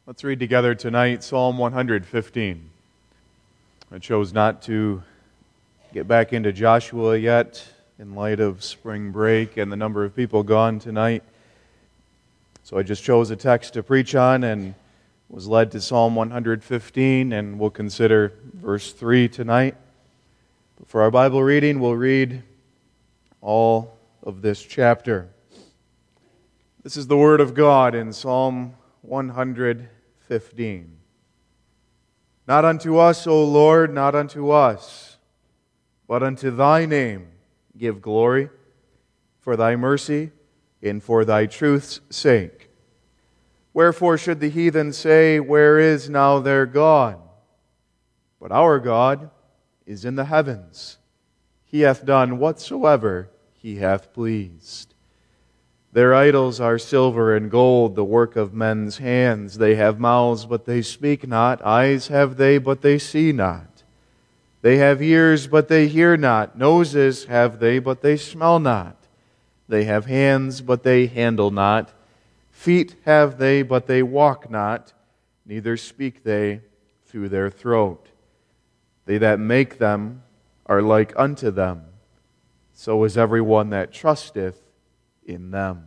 Let's read together tonight Psalm 115. I chose not to get back into Joshua yet in light of spring break and the number of people gone tonight. So I just chose a text to preach on and was led to Psalm 115, and we'll consider verse 3 tonight. But for our Bible reading, we'll read all of this chapter. This is the Word of God in Psalm 115. Not unto us, O Lord, not unto us, but unto Thy name give glory, for Thy mercy and for Thy truth's sake. Wherefore should the heathen say, Where is now their God? But our God is in the heavens. He hath done whatsoever He hath pleased. Their idols are silver and gold, the work of men's hands. They have mouths, but they speak not. Eyes have they, but they see not. They have ears, but they hear not. Noses have they, but they smell not. They have hands, but they handle not. Feet have they, but they walk not. Neither speak they through their throat. They that make them are like unto them. So is every one that trusteth in them.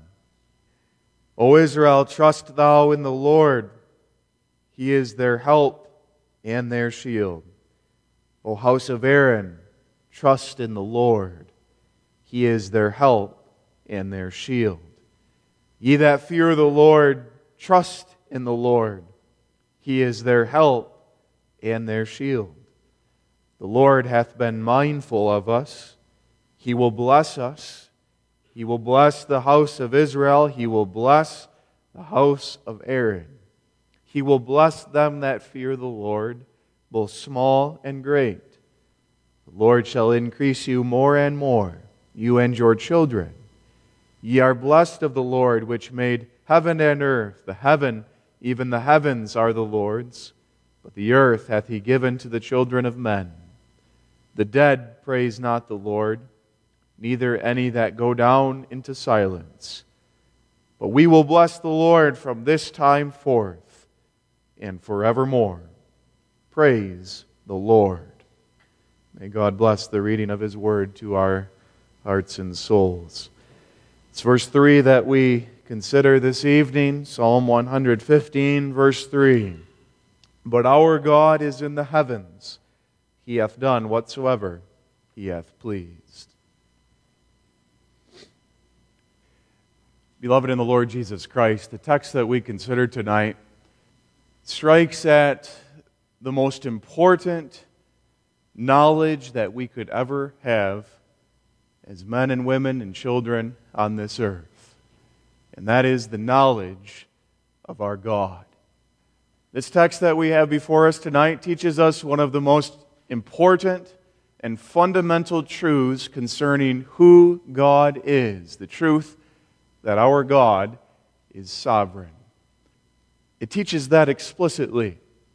O Israel, trust thou in the Lord. He is their help and their shield. O house of Aaron, trust in the Lord. He is their help and their shield. Ye that fear the Lord, trust in the Lord. He is their help and their shield. The Lord hath been mindful of us. He will bless us. He will bless the house of Israel. He will bless the house of Aaron. He will bless them that fear the Lord, both small and great. The Lord shall increase you more and more, you and your children. Ye are blessed of the Lord, which made heaven and earth. The heaven, even the heavens, are the Lord's, but the earth hath He given to the children of men. The dead praise not the Lord, neither any that go down into silence. But we will bless the Lord from this time forth and forevermore. Praise the Lord. May God bless the reading of His Word to our hearts and souls. It's verse 3 that we consider this evening, Psalm 115, verse 3. But our God is in the heavens. He hath done whatsoever He hath pleased. Beloved in the Lord Jesus Christ, the text that we consider tonight strikes at the most important knowledge that we could ever have as men and women and children on this earth. And that is the knowledge of our God. This text that we have before us tonight teaches us one of the most important and fundamental truths concerning who God is. The truth that our God is sovereign. It teaches that explicitly.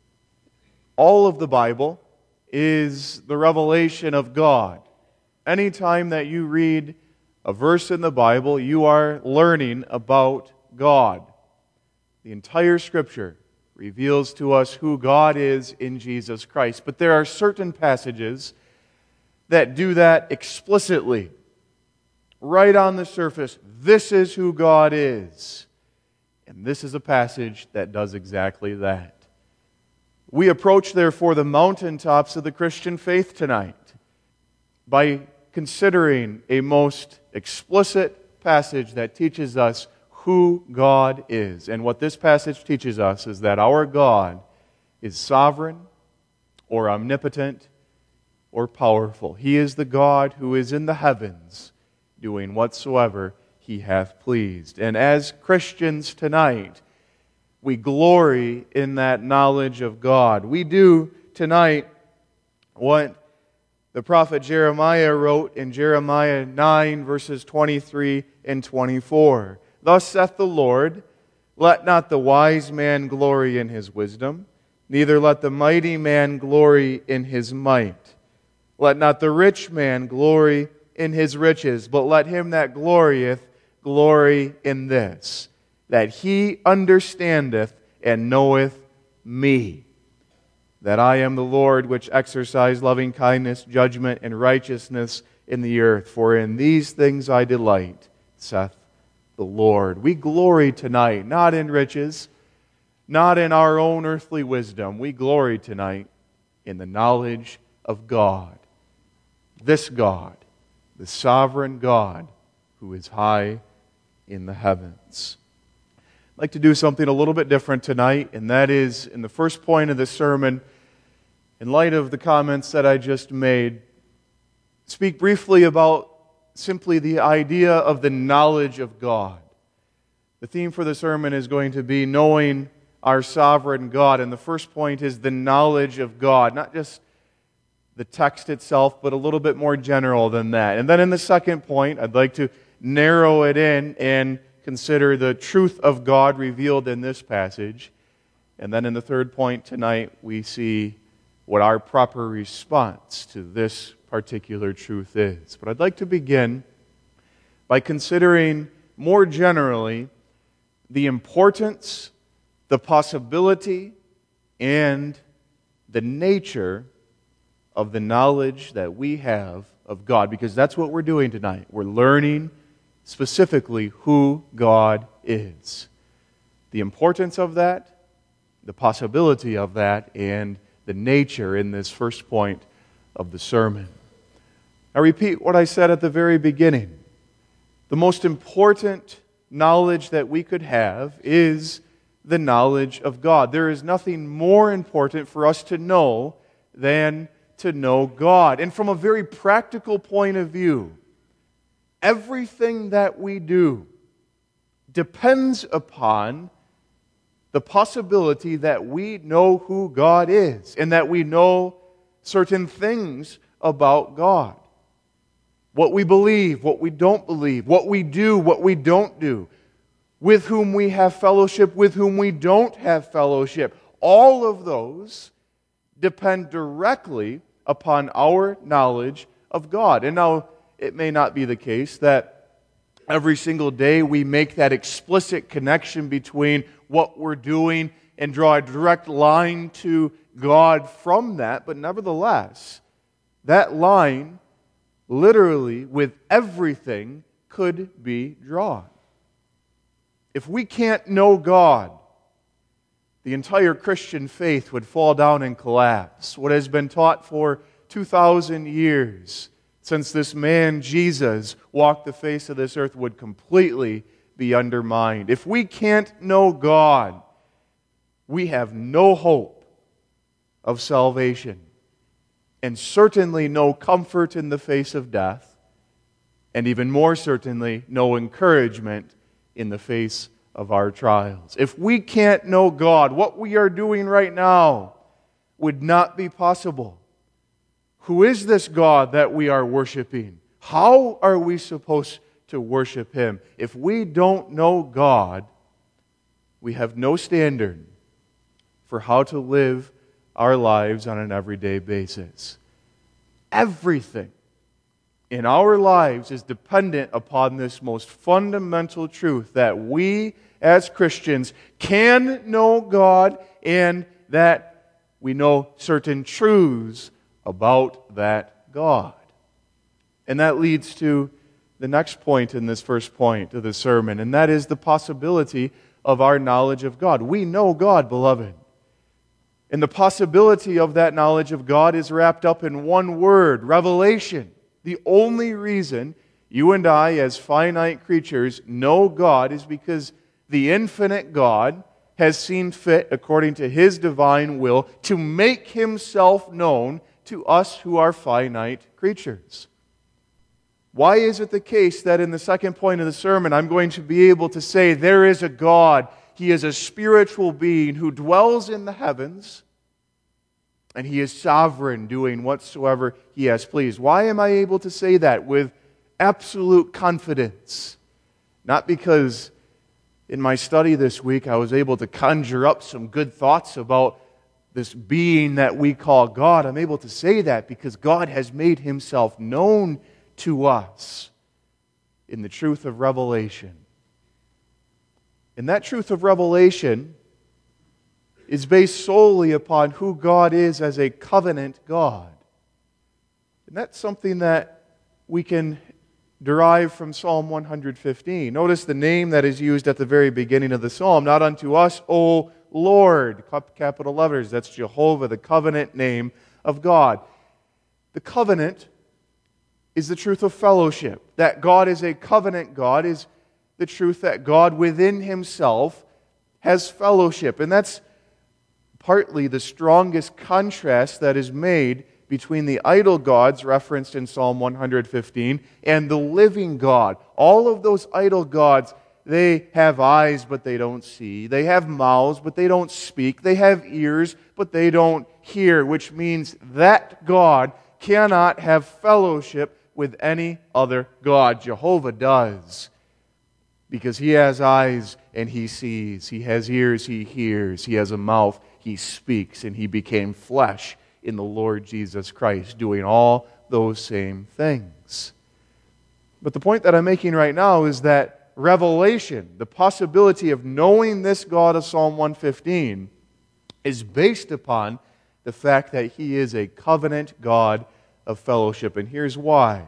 All of the Bible is the revelation of God. Anytime that you read a verse in the Bible, you are learning about God. The entire Scripture reveals to us who God is in Jesus Christ. But there are certain passages that do that explicitly. Right on the surface, this is who God is. And this is a passage that does exactly that. We approach, therefore, the mountaintops of the Christian faith tonight by considering a most explicit passage that teaches us who God is. And what this passage teaches us is that our God is sovereign or omnipotent or powerful. He is the God who is in the heavens, doing whatsoever He hath pleased. And as Christians tonight, we glory in that knowledge of God. We do tonight what the prophet Jeremiah wrote in Jeremiah 9, verses 23 and 24. Thus saith the Lord, Let not the wise man glory in his wisdom, neither let the mighty man glory in his might. Let not the rich man glory in his riches, but let him that glorieth glory in this, that he understandeth and knoweth me, that I am the Lord which exercise loving kindness, judgment, and righteousness in the earth. For in these things I delight, saith the Lord. We glory tonight, not in riches, not in our own earthly wisdom. We glory tonight in the knowledge of God. This God, the sovereign God, who is high in the heavens. I'd like to do something a little bit different tonight, and that is, in the first point of the sermon, in light of the comments that I just made, speak briefly about simply the idea of the knowledge of God. The theme for the sermon is going to be knowing our sovereign God, and the first point is the knowledge of God, not just the text itself, but a little bit more general than that. And then in the second point, I'd like to narrow it in and consider the truth of God revealed in this passage. And then in the third point tonight, we see what our proper response to this particular truth is. But I'd like to begin by considering more generally the importance, the possibility, and the nature of the knowledge that we have of God, because that's what we're doing tonight. We're learning specifically who God is. The importance of that, the possibility of that, and the nature in this first point of the sermon. I repeat what I said at the very beginning. The most important knowledge that we could have is the knowledge of God. There is nothing more important for us to know than to know God. And from a very practical point of view, everything that we do depends upon the possibility that we know who God is and that we know certain things about God. What we believe, what we don't believe, what we do, what we don't do, with whom we have fellowship, with whom we don't have fellowship. All of those depend directly upon our knowledge of God. And now, it may not be the case that every single day we make that explicit connection between what we're doing and draw a direct line to God from that, but nevertheless, that line, literally, with everything, could be drawn. If we can't know God, the entire Christian faith would fall down and collapse. What has been taught for 2,000 years since this man, Jesus, walked the face of this earth would completely be undermined. If we can't know God, we have no hope of salvation, and certainly no comfort in the face of death, and even more certainly, no encouragement in the face of our trials. If we can't know God, what we are doing right now would not be possible. Who is this God that we are worshiping? How are we supposed to worship Him? If we don't know God, we have no standard for how to live our lives on an everyday basis. Everything in our lives is dependent upon this most fundamental truth, that we as Christians can know God and that we know certain truths about that God. And that leads to the next point in this first point of the sermon, and that is the possibility of our knowledge of God. We know God, beloved. And the possibility of that knowledge of God is wrapped up in one word, revelation. The only reason you and I, as finite creatures, know God is because the infinite God has seen fit, according to His divine will, to make Himself known to us who are finite creatures. Why is it the case that in the second point of the sermon I'm going to be able to say there is a God, He is a spiritual being who dwells in the heavens, and He is sovereign, doing whatsoever He has pleased? Why am I able to say that with absolute confidence? Not because in my study this week I was able to conjure up some good thoughts about this being that we call God. I'm able to say that because God has made Himself known to us in the truth of revelation. And that truth of revelation is based solely upon who God is as a covenant God. And that's something that we can derive from Psalm 115. Notice the name that is used at the very beginning of the psalm. Not unto us, O Lord. Capital letters. That's Jehovah, the covenant name of God. The covenant is the truth of fellowship. That God is a covenant God is the truth that God within Himself has fellowship. And that's partly the strongest contrast that is made between the idol gods referenced in Psalm 115 and the living God. All of those idol gods, they have eyes but they don't see. They have mouths but they don't speak. They have ears but they don't hear, which means that God cannot have fellowship with any other God. Jehovah does, because He has eyes and He sees. He has ears, He hears. He has a mouth, He speaks. And He became flesh in the Lord Jesus Christ, doing all those same things. But the point that I'm making right now is that revelation, the possibility of knowing this God of Psalm 115, is based upon the fact that He is a covenant God of fellowship. And here's why.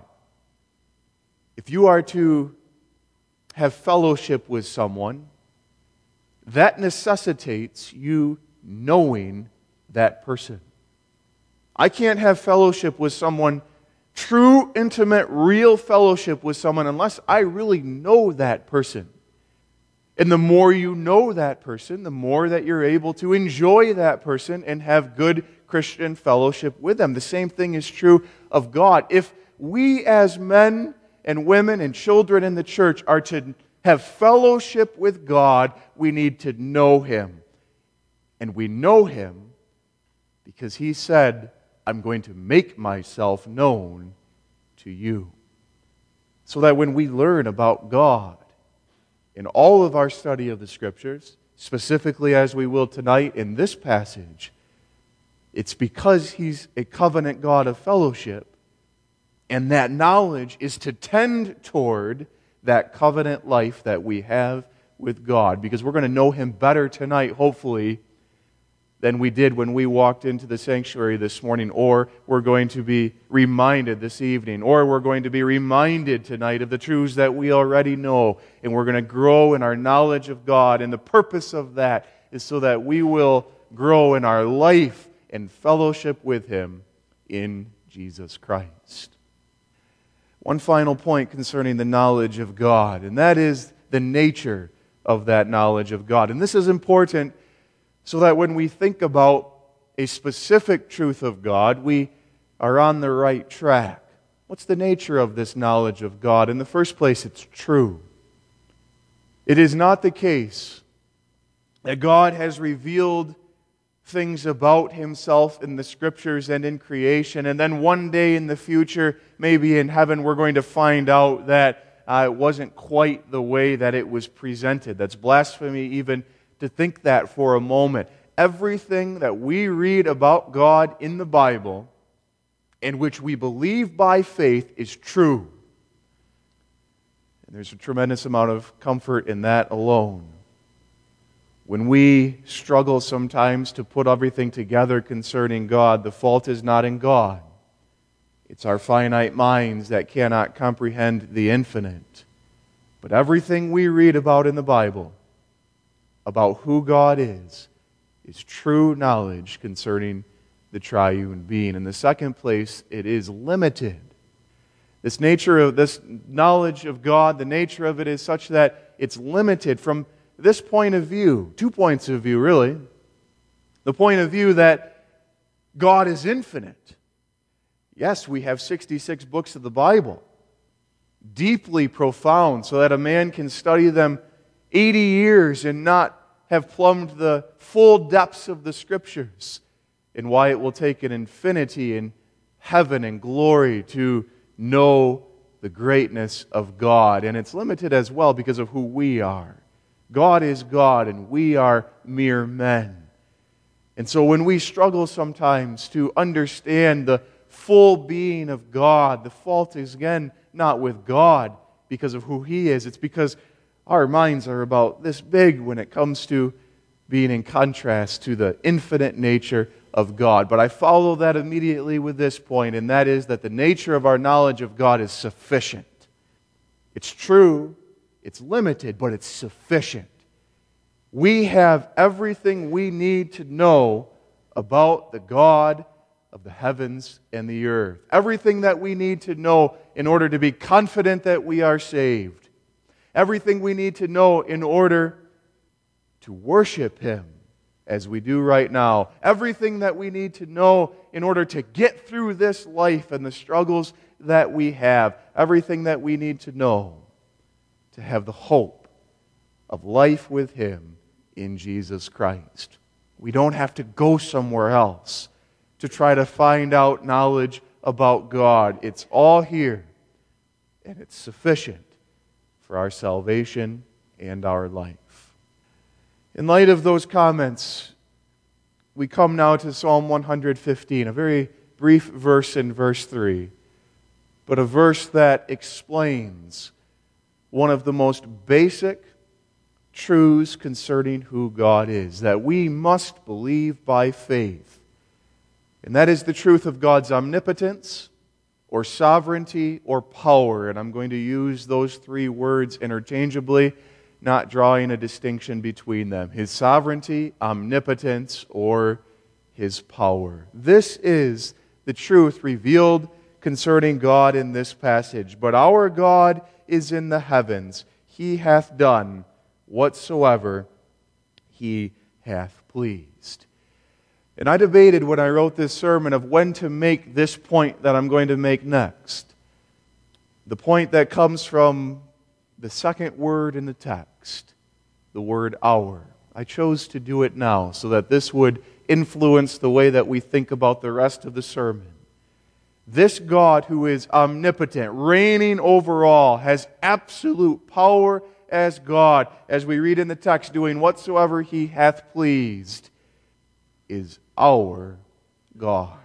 If you are to have fellowship with someone, that necessitates you knowing that person. I can't have fellowship with someone, true, intimate, real fellowship with someone, unless I really know that person. And the more you know that person, the more that you're able to enjoy that person and have good Christian fellowship with them. The same thing is true of God. If we as men and women and children in the church are to have fellowship with God, we need to know Him. And we know Him because He said, I'm going to make myself known to you. So that when we learn about God in all of our study of the Scriptures, specifically as we will tonight in this passage, it's because He's a covenant God of fellowship, and that knowledge is to tend toward that covenant life that we have with God. Because we're going to know Him better tonight, hopefully, than we did when we walked into the sanctuary this morning, or we're going to be reminded this evening, or we're going to be reminded tonight of the truths that we already know, and we're going to grow in our knowledge of God, and the purpose of that is so that we will grow in our life and fellowship with Him in Jesus Christ. One final point concerning the knowledge of God, and that is the nature of that knowledge of God. And this is important so that when we think about a specific truth of God, we are on the right track. What's the nature of this knowledge of God? In the first place, it's true. It is not the case that God has revealed things about Himself in the Scriptures and in creation, and then one day in the future, maybe in heaven, we're going to find out that it wasn't quite the way that it was presented. That's blasphemy even to think that for a moment. Everything that we read about God in the Bible, in which we believe by faith, is true. And there's a tremendous amount of comfort in that alone. When we struggle sometimes to put everything together concerning God, the fault is not in God. It's our finite minds that cannot comprehend the infinite. But everything we read about in the Bible, about who God is true knowledge concerning the triune being. In the second place, it is limited. This nature of this knowledge of God, the nature of it is such that it's limited from this point of view. 2 points of view, really. The point of view that God is infinite. Yes, we have 66 books of the Bible, deeply profound, so that a man can study them 80 years and not have plumbed the full depths of the Scriptures, and why it will take an infinity in heaven and glory to know the greatness of God. And it's limited as well because of who we are. God is God, and we are mere men. And so when we struggle sometimes to understand the full being of God, the fault is again not with God because of who He is. It's because our minds are about this big when it comes to being in contrast to the infinite nature of God. But I follow that immediately with this point, and that is that the nature of our knowledge of God is sufficient. It's true, it's limited, but it's sufficient. We have everything we need to know about the God of the heavens and the earth. Everything that we need to know in order to be confident that we are saved. Everything we need to know in order to worship Him as we do right now. Everything that we need to know in order to get through this life and the struggles that we have. Everything that we need to know to have the hope of life with Him in Jesus Christ. We don't have to go somewhere else to try to find out knowledge about God. It's all here, and it's sufficient for our salvation and our life. In light of those comments, we come now to Psalm 115, a very brief verse in verse 3, but a verse that explains one of the most basic truths concerning who God is, that we must believe by faith. And that is the truth of God's omnipotence, or sovereignty, or power. And I'm going to use those three words interchangeably, not drawing a distinction between them. His sovereignty, omnipotence, or His power. This is the truth revealed concerning God in this passage. But our God is in the heavens. He hath done whatsoever He hath pleased. And I debated when I wrote this sermon of when to make this point that I'm going to make next. The point that comes from the second word in the text, the word our. I chose to do it now so that this would influence the way that we think about the rest of the sermon. This God who is omnipotent, reigning over all, has absolute power as God, as we read in the text, doing whatsoever He hath pleased, is our God.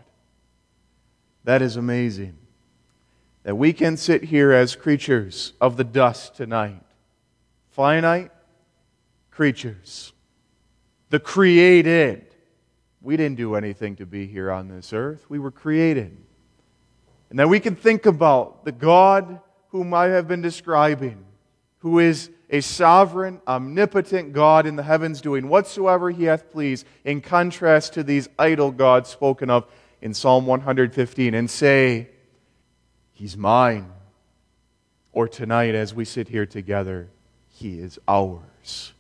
That is amazing. That we can sit here as creatures of the dust tonight. Finite creatures. The created. We didn't do anything to be here on this earth. We were created. And that we can think about the God whom I have been describing, who is a sovereign, omnipotent God in the heavens, doing whatsoever He hath pleased, in contrast to these idol gods spoken of in Psalm 115, and say, He's mine. Or tonight, as we sit here together, He is ours.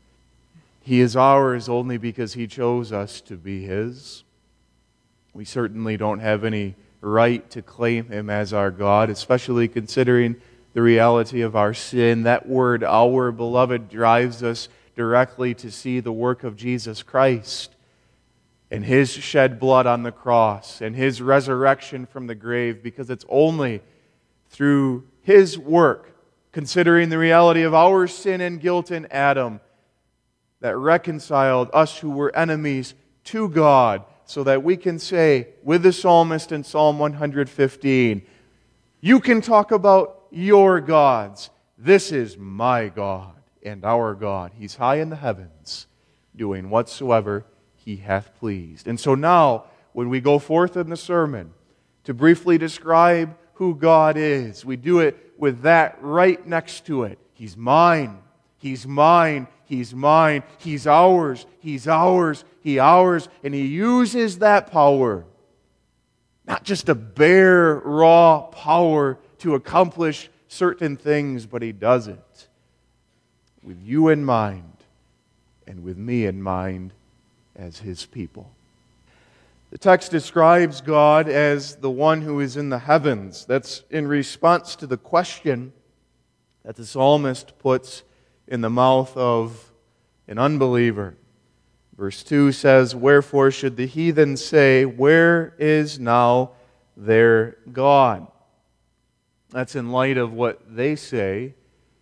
He is ours only because He chose us to be His. We certainly don't have any right to claim Him as our God, especially considering the reality of our sin. That word, our, beloved, drives us directly to see the work of Jesus Christ and His shed blood on the cross and His resurrection from the grave, because it's only through His work, considering the reality of our sin and guilt in Adam, that reconciled us who were enemies to God, so that we can say with the psalmist in Psalm 115, you can talk about your gods. This is my God and our God. He's high in the heavens, doing whatsoever He hath pleased. And so now, when we go forth in the sermon to briefly describe who God is, we do it with that right next to it. He's mine. He's mine. He's mine. He's ours. He's ours. He ours. And He uses that power, not just a bare, raw power to accomplish certain things, but He does it with you in mind and with me in mind as His people. The text describes God as the one who is in the heavens. That's in response to the question that the psalmist puts in the mouth of an unbeliever. Verse 2 says, "Wherefore should the heathen say, Where is now their God?" That's in light of what they say.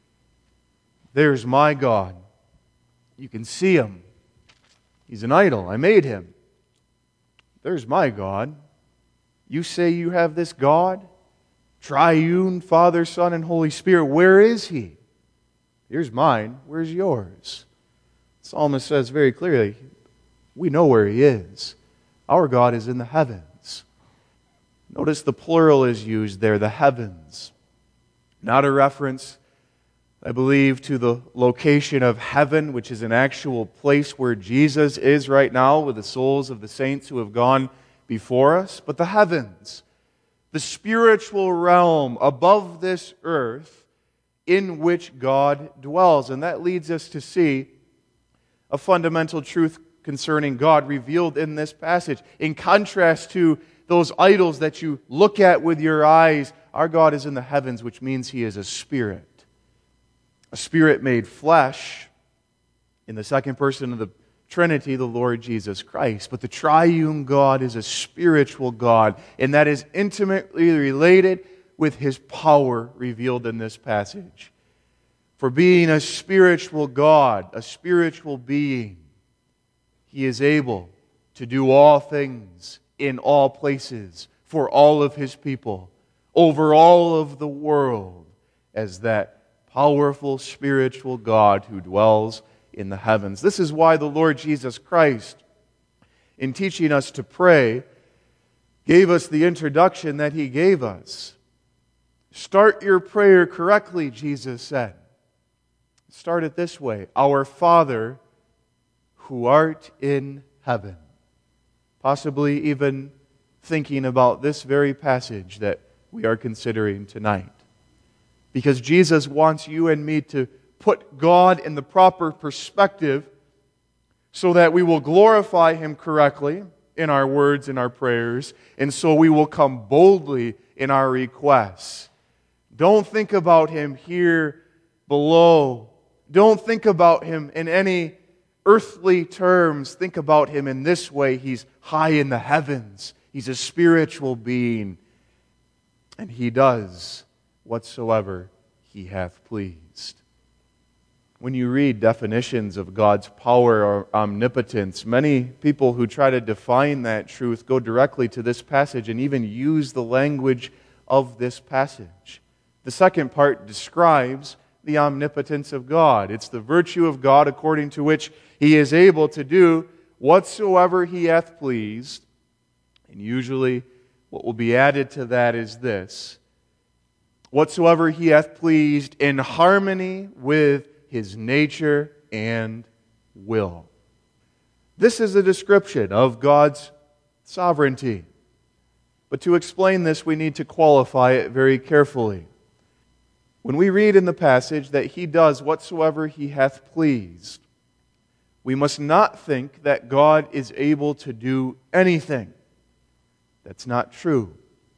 There's my God. You can see Him. He's an idol. I made Him. There's my God. You say you have this God? Triune, Father, Son, and Holy Spirit. Where is He? Here's mine. Where's yours? The psalmist says very clearly, we know where He is. Our God is in the heavens. Notice the plural is used there, the heavens. Not a reference, I believe, to the location of heaven, which is an actual place where Jesus is right now with the souls of the saints who have gone before us, but the heavens, the spiritual realm above this earth in which God dwells. And that leads us to see a fundamental truth concerning God revealed in this passage. In contrast to those idols that you look at with your eyes, our God is in the heavens, which means He is a spirit made flesh in the second person of the Trinity, the Lord Jesus Christ. But the triune God is a spiritual God, and that is intimately related with His power revealed in this passage. For being a spiritual God, a spiritual being, He is able to do all things in all places for all of His people, over all of the world, as that powerful spiritual God who dwells in the heavens. This is why the Lord Jesus Christ, in teaching us to pray, gave us the introduction that He gave us. Start your prayer correctly, Jesus said. Start it this way: Our Father, who art in heaven. Possibly even thinking about this very passage that we are considering tonight. Because Jesus wants you and me to put God in the proper perspective so that we will glorify Him correctly in our words and our prayers, and so we will come boldly in our requests. Don't think about Him here below. Don't think about Him in any earthly terms. Think about Him in this way: He's high in the heavens. He's a spiritual being, and He does whatsoever He hath pleased. When you read definitions of God's power or omnipotence, many people who try to define that truth go directly to this passage and even use the language of this passage. The second part describes the omnipotence of God. It's the virtue of God according to which He is able to do whatsoever He hath pleased. And usually what will be added to that is this: whatsoever He hath pleased in harmony with His nature and will. This is a description of God's sovereignty. But to explain this, we need to qualify it very carefully. When we read in the passage that He does whatsoever He hath pleased, we must not think that God is able to do anything. That's not true.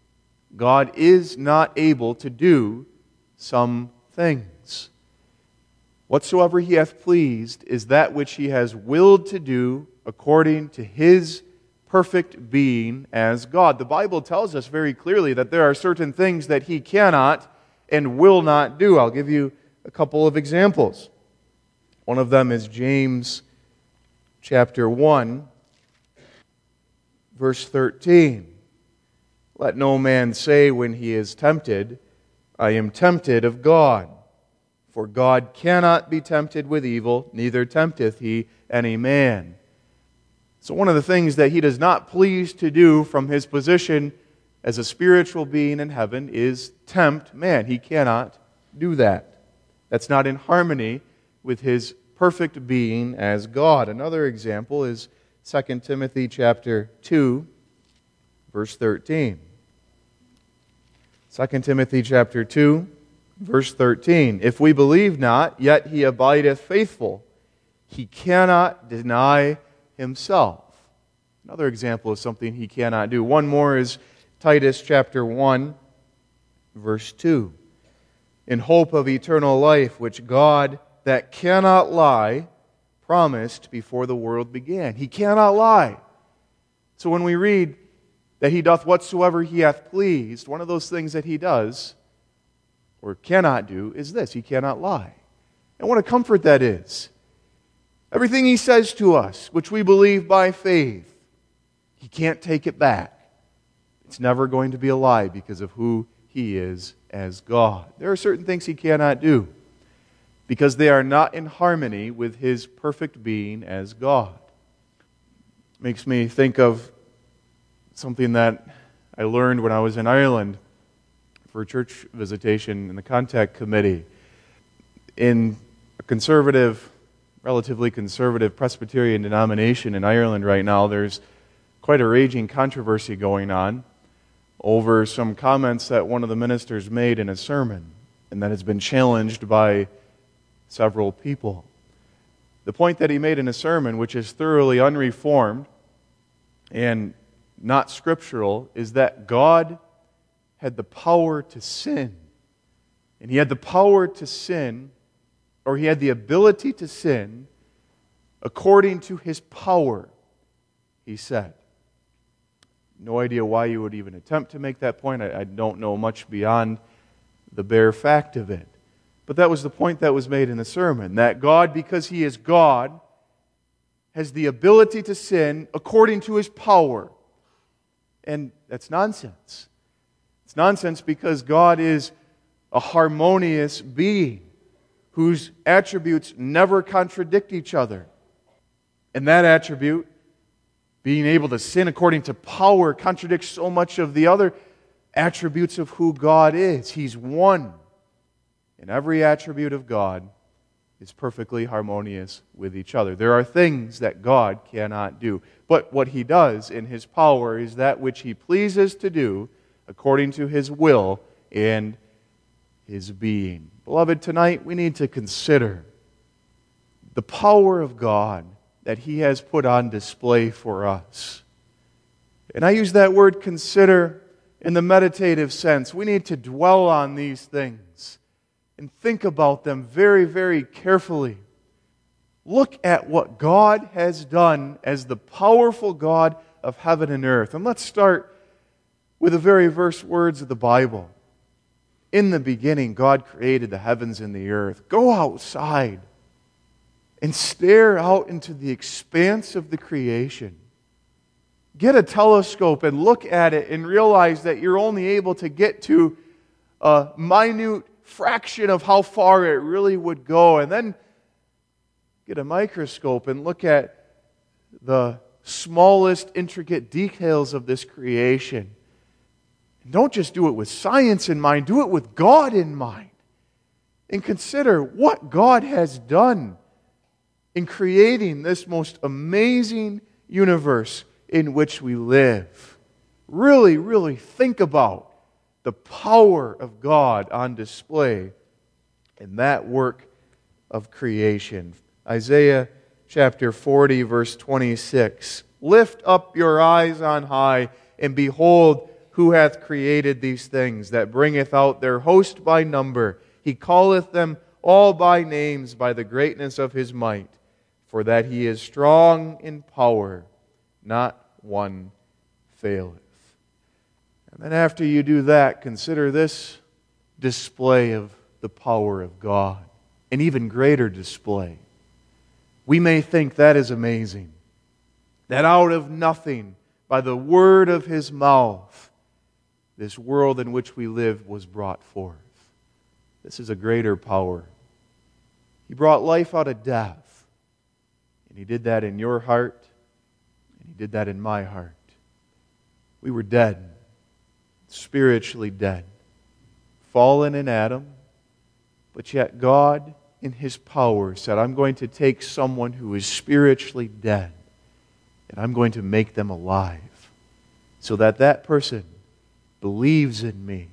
God is not able to do some things. Whatsoever He hath pleased is that which He has willed to do according to His perfect being as God. The Bible tells us very clearly that there are certain things that He cannot and will not do. I'll give you a couple of examples. One of them is James chapter 1, verse 13. Let no man say when he is tempted, I am tempted of God. For God cannot be tempted with evil, neither tempteth He any man. So one of the things that He does not please to do from His position as a spiritual being in heaven is tempt man. He cannot do that. That's not in harmony with His perfect being as God. Another example is 2 Timothy chapter 2, verse 13. 2 Timothy chapter 2, verse 13. If we believe not, yet He abideth faithful. He cannot deny Himself. Another example of something He cannot do. One more is Titus chapter 1, verse 2. In hope of eternal life, which God that cannot lie promised before the world began. He cannot lie. So when we read that He doth whatsoever He hath pleased, one of those things that He does or cannot do is this: He cannot lie. And what a comfort that is. Everything He says to us, which we believe by faith, He can't take it back. It's never going to be a lie because of who He is as God. There are certain things He cannot do because they are not in harmony with His perfect being as God. Makes me think of something that I learned when I was in Ireland for a church visitation in the contact committee. In a relatively conservative Presbyterian denomination in Ireland right now, there's quite a raging controversy going on over some comments that one of the ministers made in a sermon, and that has been challenged by several people. The point that he made in a sermon, which is thoroughly unreformed and not scriptural, is that God had the power to sin. And He had the power to sin, or He had the ability to sin, according to His power, he said. No idea why you would even attempt to make that point. I don't know much beyond the bare fact of it. But that was the point that was made in the sermon, that God, because He is God, has the ability to sin according to His power. And that's nonsense. It's nonsense because God is a harmonious being whose attributes never contradict each other. And that attribute, being able to sin according to power, contradicts so much of the other attributes of who God is. He's one. And every attribute of God is perfectly harmonious with each other. There are things that God cannot do. But what He does in His power is that which He pleases to do according to His will and His being. Beloved, tonight we need to consider the power of God that He has put on display for us. And I use that word consider in the meditative sense. We need to dwell on these things and think about them very, very carefully. Look at what God has done as the powerful God of heaven and earth. And let's start with the very first words of the Bible. In the beginning, God created the heavens and the earth. Go outside and stare out into the expanse of the creation. Get a telescope and look at it and realize that you're only able to get to a minute fraction of how far it really would go. And then get a microscope and look at the smallest intricate details of this creation. And don't just do it with science in mind, do it with God in mind. And consider what God has done in creating this most amazing universe in which we live. Really, really think about the power of God on display in that work of creation. Isaiah chapter 40, verse 26. Lift up your eyes on high, and behold, who hath created these things, that bringeth out their host by number. He calleth them all by names by the greatness of His might, for that He is strong in power, not one faileth. And then after you do that, consider this display of the power of God, an even greater display. We may think that is amazing, that out of nothing, by the word of His mouth, this world in which we live was brought forth. This is a greater power. He brought life out of death, and He did that in your heart, and He did that in my heart. We were dead, spiritually dead, fallen in Adam, but yet God, in His power, said, I'm going to take someone who is spiritually dead, and I'm going to make them alive, so that that person believes in me,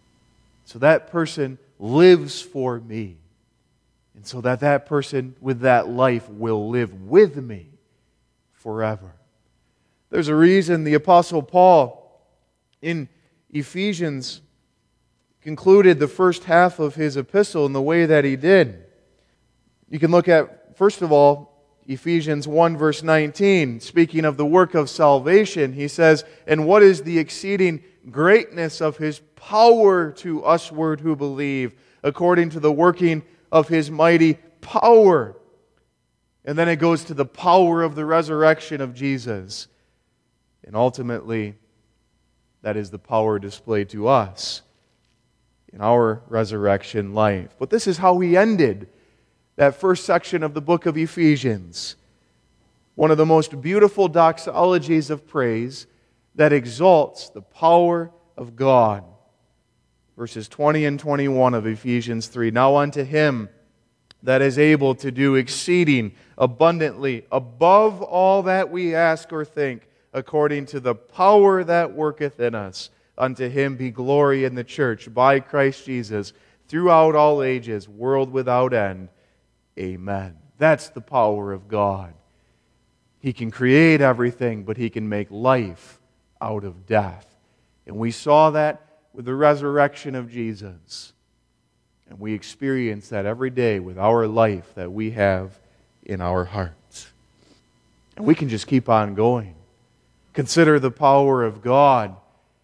so that person lives for me, and so that that person with that life will live with me forever. There's a reason the Apostle Paul in Ephesians concluded the first half of his epistle in the way that he did. You can look at, first of all, Ephesians 1 verse 19. Speaking of the work of salvation, he says, and what is the exceeding greatness of His power to usward who believe, according to the working of His mighty power. And then it goes to the power of the resurrection of Jesus. And ultimately, that is the power displayed to us in our resurrection life. But this is how he ended that first section of the book of Ephesians, one of the most beautiful doxologies of praise that exalts the power of God. Verses 20 and 21 of Ephesians 3. Now unto Him that is able to do exceeding abundantly above all that we ask or think, according to the power that worketh in us. Unto Him be glory in the church by Christ Jesus throughout all ages, world without end. Amen. That's the power of God. He can create everything, but He can make life out of death. And we saw that with the resurrection of Jesus. And we experience that every day with our life that we have in our hearts. And we can just keep on going. Consider the power of God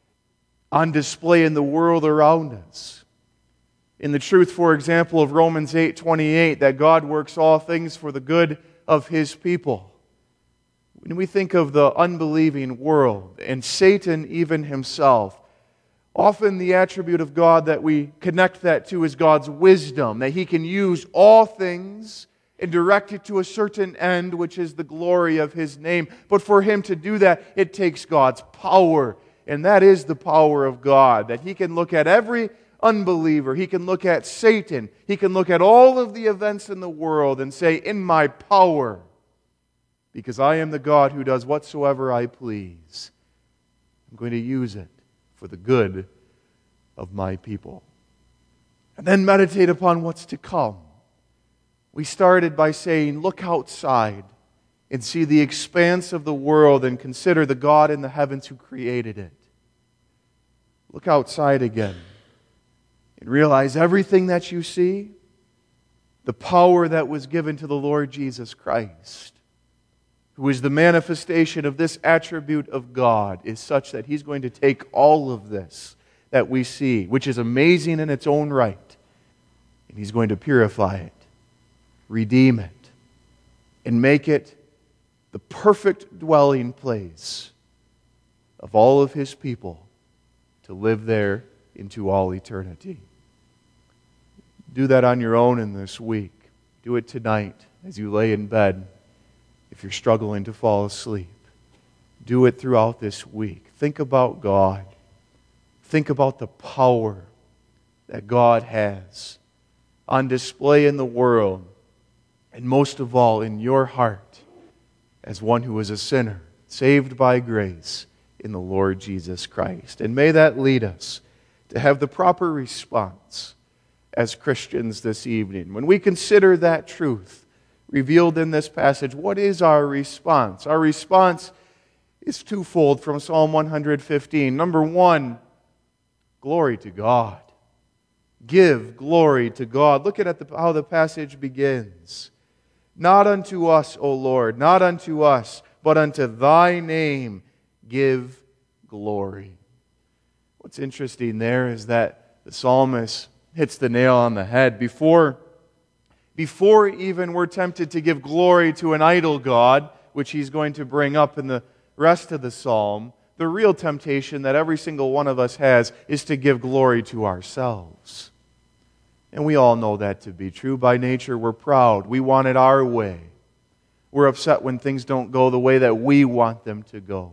on display in the world around us. In the truth, for example, of Romans 8:28, that God works all things for the good of His people. When we think of the unbelieving world and Satan even himself, often the attribute of God that we connect that to is God's wisdom, that He can use all things and direct it to a certain end, which is the glory of His name. But for Him to do that, it takes God's power, and that is the power of God, that He can look at every unbeliever, He can look at Satan, He can look at all of the events in the world and say, in my power, because I am the God who does whatsoever I please, I'm going to use it for the good of my people. And then meditate upon what's to come. We started by saying, look outside and see the expanse of the world and consider the God in the heavens who created it. Look outside again and realize everything that you see, the power that was given to the Lord Jesus Christ, who is the manifestation of this attribute of God, is such that He's going to take all of this that we see, which is amazing in its own right, and He's going to purify it, redeem it, and make it the perfect dwelling place of all of His people to live there into all eternity. Do that on your own in this week. Do it tonight as you lay in bed. If you're struggling to fall asleep, do it throughout this week. Think about God. Think about the power that God has on display in the world, and most of all in your heart as one who is a sinner, saved by grace in the Lord Jesus Christ. And may that lead us to have the proper response as Christians this evening. When we consider that truth revealed in this passage, what is our response? Our response is twofold from Psalm 115. Number one, glory to God. Give glory to God. Look at how the passage begins. Not unto us, O Lord, not unto us, but unto Thy name give glory. What's interesting there is that the psalmist hits the nail on the head. Before even we're tempted to give glory to an idol god, which he's going to bring up in the rest of the psalm, the real temptation that every single one of us has is to give glory to ourselves. And we all know that to be true. By nature, we're proud. We want it our way. We're upset when things don't go the way that we want them to go.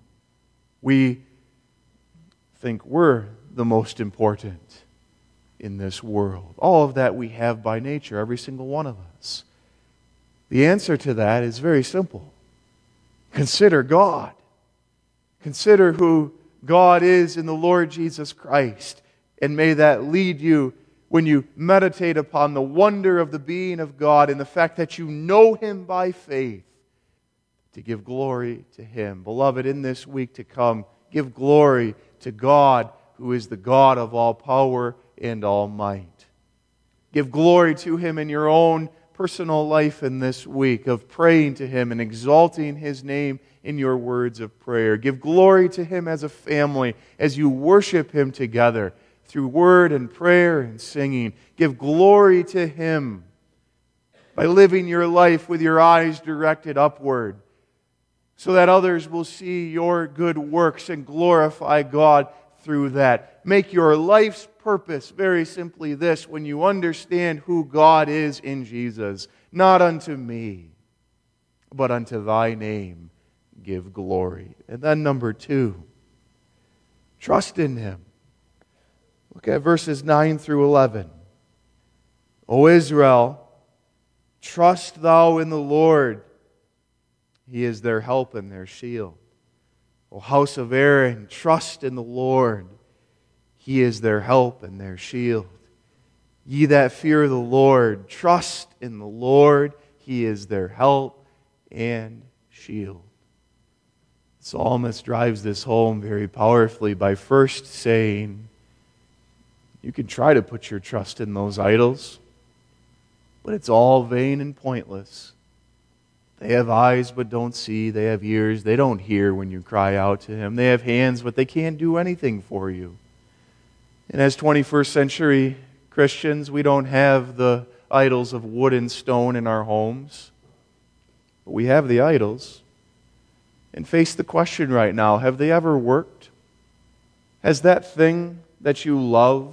We think we're the most important in this world. All of that we have by nature, every single one of us. The answer to that is very simple. Consider God. Consider who God is in the Lord Jesus Christ. And may that lead you, when you meditate upon the wonder of the being of God and the fact that you know Him by faith, to give glory to Him. Beloved, in this week to come, give glory to God, who is the God of all power and all might. Give glory to Him in your own personal life in this week of praying to Him and exalting His name in your words of prayer. Give glory to Him as a family as you worship Him together through word and prayer and singing. Give glory to Him by living your life with your eyes directed upward, so that others will see your good works and glorify God through that. Make your life's purpose very simply this: when you understand who God is in Jesus, not unto me, but unto thy name give glory. And then number 2, trust in Him. Look at verses 9 through 11. O Israel, trust thou in the Lord. He is their help and their shield. O house of Aaron, trust in the Lord. He is their help and their shield. Ye that fear the Lord, trust in the Lord. He is their help and shield. The psalmist drives this home very powerfully by first saying, you can try to put your trust in those idols, but it's all vain and pointless. They have eyes but don't see. They have ears. They don't hear when you cry out to Him. They have hands but they can't do anything for you. And as 21st century Christians, we don't have the idols of wood and stone in our homes. But we have the idols. And face the question right now, have they ever worked? Has that thing that you love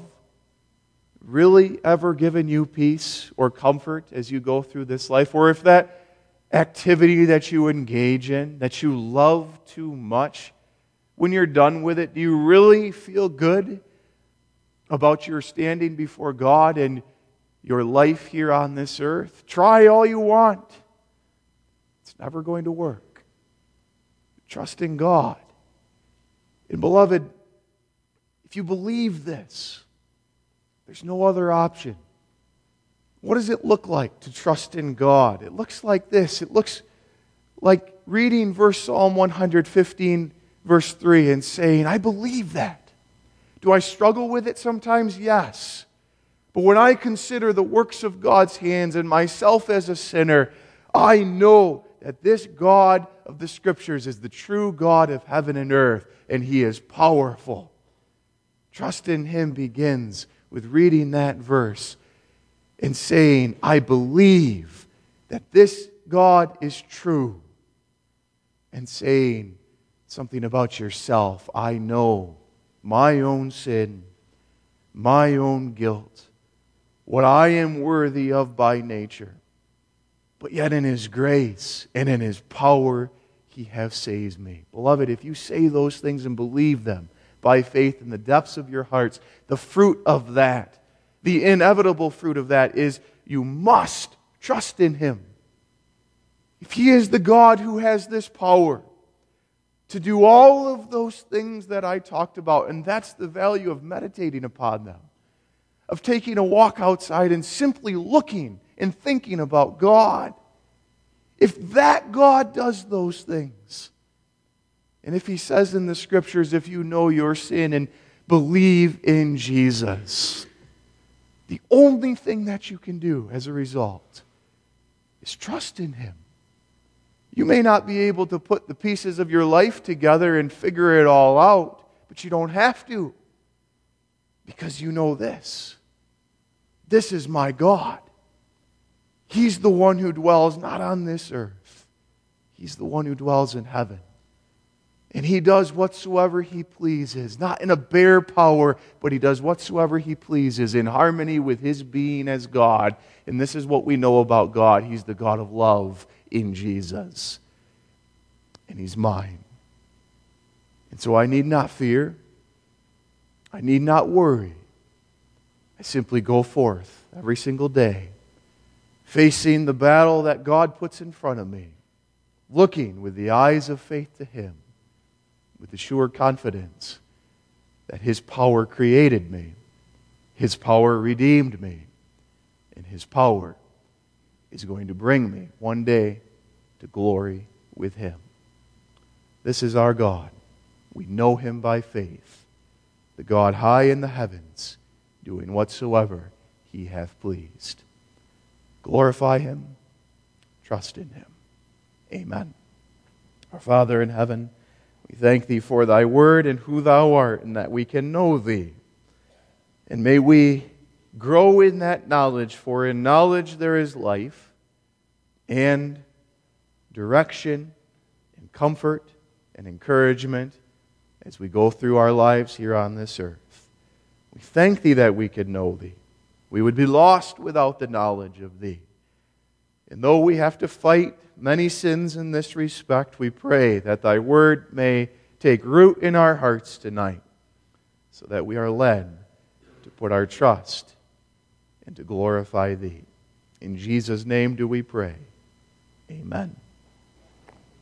really ever given you peace or comfort as you go through this life? Or if that activity that you engage in, that you love too much, when you're done with it, do you really feel good about your standing before God and your life here on this earth? Try all you want. It's never going to work. Trust in God. And beloved, if you believe this, there's no other option. What does it look like to trust in God? It looks like this. It looks like reading Psalm 115, verse 3, and saying, I believe that. Do I struggle with it sometimes? Yes. But when I consider the works of God's hands and myself as a sinner, I know that this God of the Scriptures is the true God of heaven and earth, and He is powerful. Trust in Him begins with reading that verse and saying, I believe that this God is true. And saying something about yourself. I know my own sin, my own guilt, what I am worthy of by nature. But yet in His grace and in His power, He has saved me. Beloved, if you say those things and believe them by faith in the depths of your hearts, the fruit of that, the inevitable fruit of that is you must trust in Him. If He is the God who has this power to do all of those things that I talked about, and that's the value of meditating upon them, of taking a walk outside and simply looking and thinking about God. If that God does those things, and if He says in the Scriptures, if you know your sin and believe in Jesus, the only thing that you can do as a result is trust in Him. You may not be able to put the pieces of your life together and figure it all out, but you don't have to, because you know this. This is my God. He's the one who dwells not on this earth. He's the one who dwells in heaven. And He does whatsoever He pleases, not in a bare power, but He does whatsoever He pleases in harmony with His being as God. And this is what we know about God. He's the God of love in Jesus. And He's mine. And so I need not fear. I need not worry. I simply go forth every single day, facing the battle that God puts in front of me, looking with the eyes of faith to Him, with the sure confidence that His power created me, His power redeemed me, and His power is going to bring me one day to glory with Him. This is our God. We know Him by faith, the God high in the heavens, doing whatsoever He hath pleased. Glorify Him, trust in Him. Amen. Our Father in heaven, we thank Thee for Thy word and who Thou art, and that we can know Thee. And may we grow in that knowledge, for in knowledge there is life and direction and comfort and encouragement as we go through our lives here on this earth. We thank Thee that we could know Thee. We would be lost without the knowledge of Thee. And though we have to fight many sins in this respect, we pray that Thy Word may take root in our hearts tonight, so that we are led to put our trust and to glorify Thee. In Jesus' name do we pray. Amen.